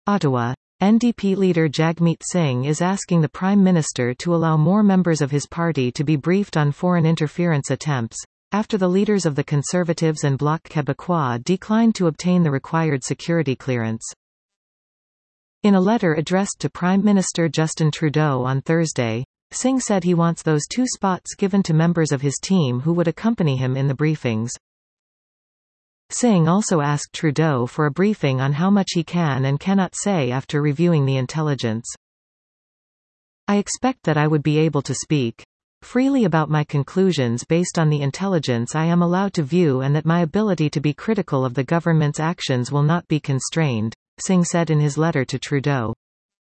Ottawa. NDP leader Jagmeet Singh is asking the Prime Minister to allow more members of his party to be briefed on foreign interference attempts, after the leaders of the Conservatives and Bloc Québécois declined to obtain the required security clearance. In a letter addressed to Prime Minister Justin Trudeau on Thursday, Singh said he wants those 2 spots given to members of his team who would accompany him in the briefings. Singh also asked Trudeau for a briefing on how much he can and cannot say after reviewing the intelligence. "I expect that I would be able to speak freely about my conclusions based on the intelligence I am allowed to view, and that my ability to be critical of the government's actions will not be constrained," Singh said in his letter to Trudeau.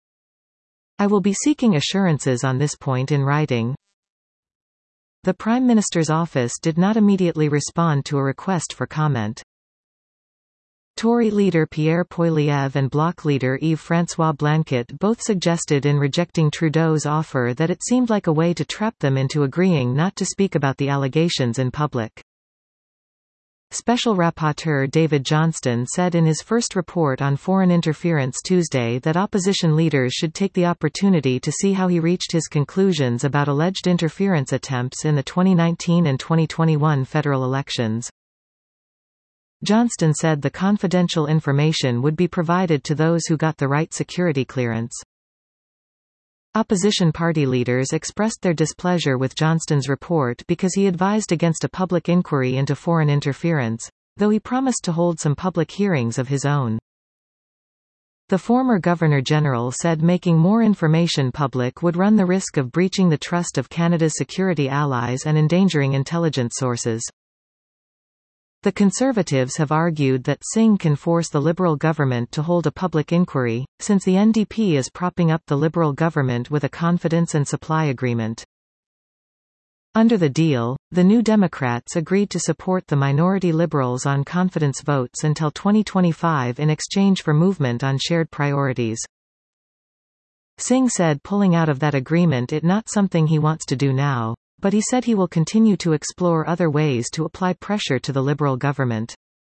"I will be seeking assurances on this point in writing." The Prime Minister's office did not immediately respond to a request for comment. Tory leader Pierre Poilievre and Bloc leader Yves-François Blanquet both suggested in rejecting Trudeau's offer that it seemed like a way to trap them into agreeing not to speak about the allegations in public. Special Rapporteur David Johnston said in his first report on foreign interference Tuesday that opposition leaders should take the opportunity to see how he reached his conclusions about alleged interference attempts in the 2019 and 2021 federal elections. Johnston said the confidential information would be provided to those who got the right security clearance. Opposition party leaders expressed their displeasure with Johnston's report because he advised against a public inquiry into foreign interference, though he promised to hold some public hearings of his own. The former Governor-General said making more information public would run the risk of breaching the trust of Canada's security allies and endangering intelligence sources. The Conservatives have argued that Singh can force the Liberal government to hold a public inquiry, since the NDP is propping up the Liberal government with a confidence and supply agreement. Under the deal, the New Democrats agreed to support the minority Liberals on confidence votes until 2025 in exchange for movement on shared priorities. Singh said pulling out of that agreement is not something he wants to do now, but he said he will continue to explore other ways to apply pressure to the Liberal government.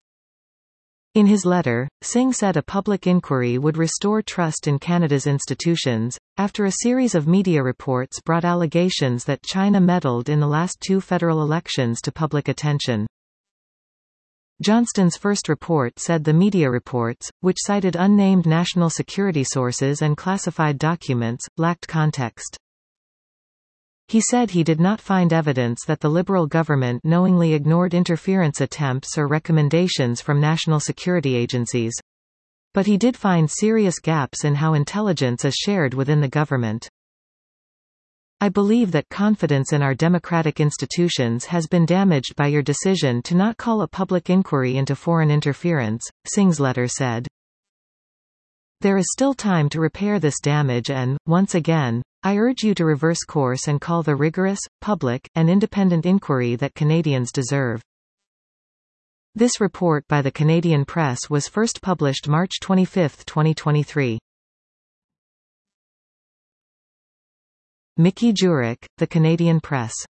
In his letter, Singh said a public inquiry would restore trust in Canada's institutions, after a series of media reports brought allegations that China meddled in the last 2 federal elections to public attention. Johnston's first report said the media reports, which cited unnamed national security sources and classified documents, lacked context. He said he did not find evidence that the Liberal government knowingly ignored interference attempts or recommendations from national security agencies. But he did find serious gaps in how intelligence is shared within the government. "I believe that confidence in our democratic institutions has been damaged by your decision to not call a public inquiry into foreign interference," Singh's letter said. "There is still time to repair this damage and, once again, I urge you to reverse course and call the rigorous, public, and independent inquiry that Canadians deserve." This report by the Canadian Press was first published March 25, 2023. Mickey Jurek, The Canadian Press.